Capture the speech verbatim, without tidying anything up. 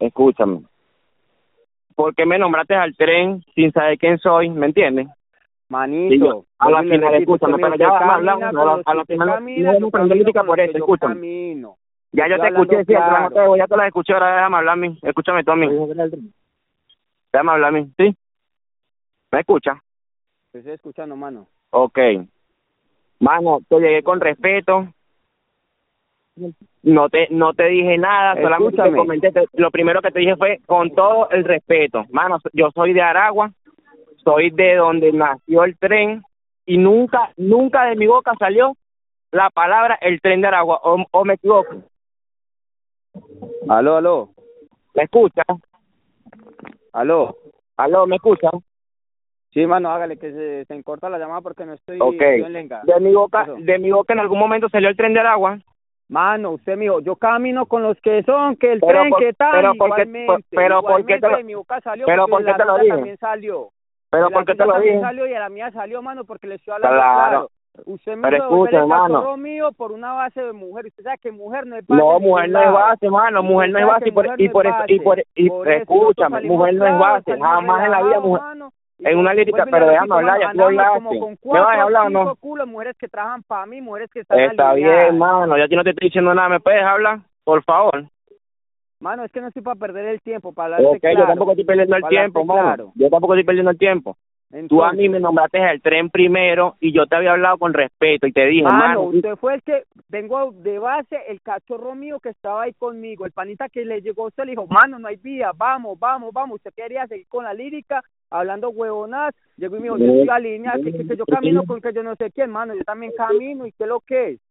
escúchame. ¿Por qué me nombraste al tren sin saber quién soy? ¿Me entiendes? Manito, a la yo le final, repito, escúchame, usted pero me ya dice, vamos a camina hablar, con a la, los a la que final, camina, no yo me prendo camino música con por los eso, que yo escúchame. camino. Ya yo Estoy te escuché, hablando sí, ahora no claro. te voy, ya te las escuché, ahora déjame hablar a mí, escúchame tú a mí. Déjame hablar a mí, ¿sí? ¿Me escucha? Te estoy escuchando, mano. Ok. Mano, te llegué con respeto. No te no te dije nada, solamente te Escúchame. comenté, te- lo primero que te dije fue con todo el respeto. Mano, yo soy de Aragua, soy de donde nació el tren y nunca, nunca de mi boca salió la palabra el tren de Aragua, o, o me equivoco. Aló, aló, ¿Me escucha? aló. ¿Aló, me escucha? Sí, mano, hágale que se, se corta la llamada porque no estoy, Ok. estoy en lenga. De mi boca, Eso. de mi boca en algún momento salió el tren de Aragua. Mano, usted me dijo, yo camino con los que son, que el Pero tren, por- que tal, pero porque- igualmente, pero ¿por qué te igualmente lo- de mi boca salió, pero porque ¿por de qué la te lo suya dije? también salió. Pero De la ¿por qué te suya lo también dije? salió y de la mía salió, mano, porque le estoy hablando Claro. claro. Usted me Pero hizo devolver escucha, el hermano. cachorro mío por una base de mujer. Usted sabe que mujer no es base. No, en mujer ningún no es lado. base, mano, mujer no es Usted sabe base que y por, mujer y no por es eso, y base. por, y Por eso, escúchame, nosotros salimos mujer no es claros, base, salimos jamás en la vida relajados, mujer, mano, y en con- una lírica, vuelvo y le pero déjame repito, hablar, mano, ya tú andamos hablaste. como con ¿Me vas a cuatro, hablar o no? cinco culos, mujeres que trabajan para mí, mujeres que están Está alineadas. bien, mano, yo aquí no te estoy diciendo nada, ¿me puedes hablar? Por favor. Mano, es que no estoy para perder el tiempo, para hablarte Ok, claro. yo tampoco estoy perdiendo el para tiempo, hablarte mano. claro. Yo tampoco estoy perdiendo el tiempo. Tú a Entonces, mí me nombraste el tren primero y yo te había hablado con respeto y te dije, mano, mano, usted fue el que vengo de base, el cachorro mío que estaba ahí conmigo, el panita que le llegó a usted le dijo, mano, no hay vía, vamos, vamos, vamos. Usted quería seguir con la lírica, hablando huevonadas. Llegó y me dijo, yo estoy alineado, que, que, que yo camino con que yo no sé quién, mano, yo también camino, ¿y qué es lo que es?